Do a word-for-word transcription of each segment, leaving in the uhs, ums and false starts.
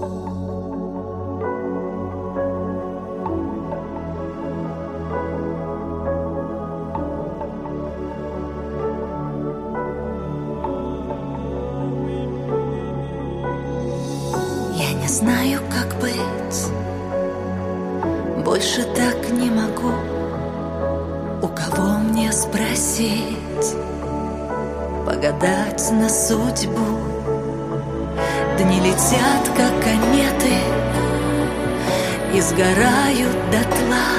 Я не знаю, как быть, больше так не могу. У кого мне спросить, погадать на судьбу? Дни летят, как кометы, и сгорают дотла.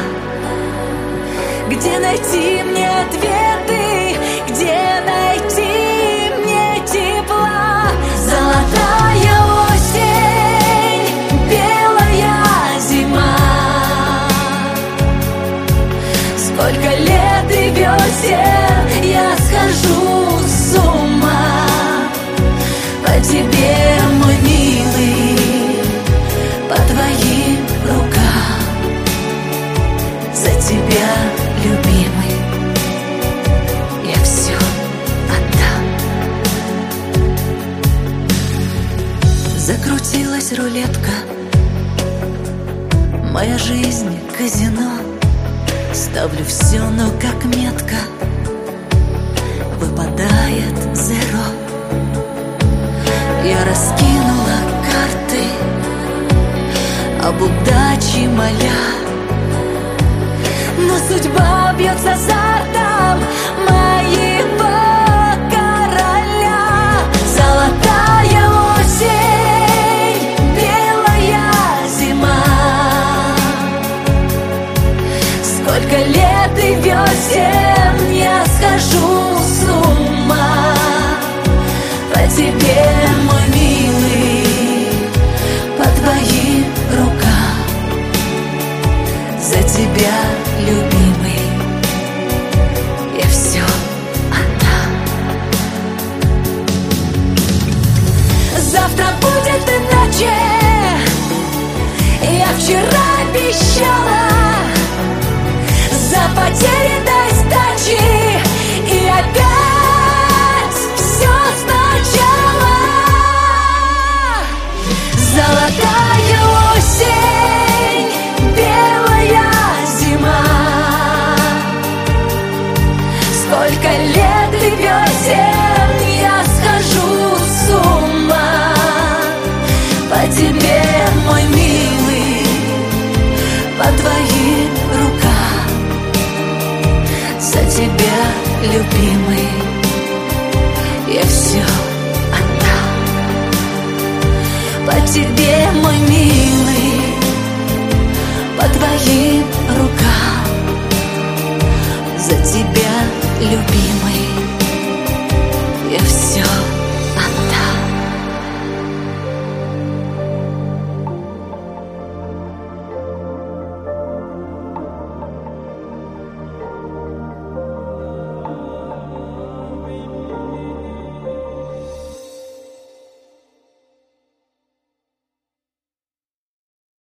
Где найти мне ответы? Где найти мне тепла? Золотая осень, белая зима. Сколько лет и весен я схожу с ума по тебе, мой милый, по твоим рукам. За тебя, любимый, я все отдам. Закрутилась рулетка, моя жизнь казино. Ставлю все, но как метка выпадает зеро. Я раскинула карты, об удаче моля, но судьба бьет с азартом моего короля. Золотая осень, белая зима. Сколько лет и весен я схожу с ума по тебе, мой милый, по твоим рукам. За тебя, любимый, я все отдам. Завтра будет иначе. Я вчера обещала за потерянной сдачи, и опять все сначала. Золотая осень, белая зима. Сколько лет и весен я схожу с ума по тебе, мой милый, по твоим рукам. За тебя, любимый, я все отдам. По тебе, мой милый, по твоим